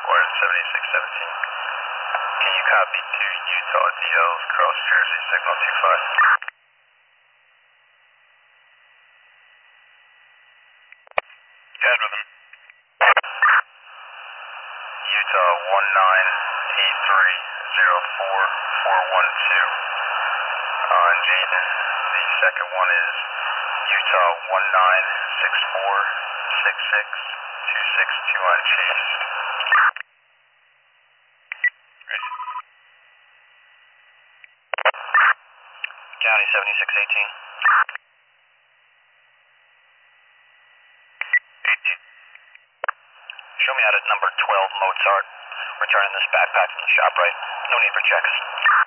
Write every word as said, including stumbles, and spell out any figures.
Florida seventy-six seventeen. Can you copy to Utah D Ls cross Jersey signal two five? Go ahead with him. Utah one nine T three zero four four one two on Jaden. The second one is Utah one nine six four six six two six two on Chase. Ready. County seventy-six eighteen. eighteen. Show me out at number twelve Mozart. Returning this backpack from the shop right. No need for checks.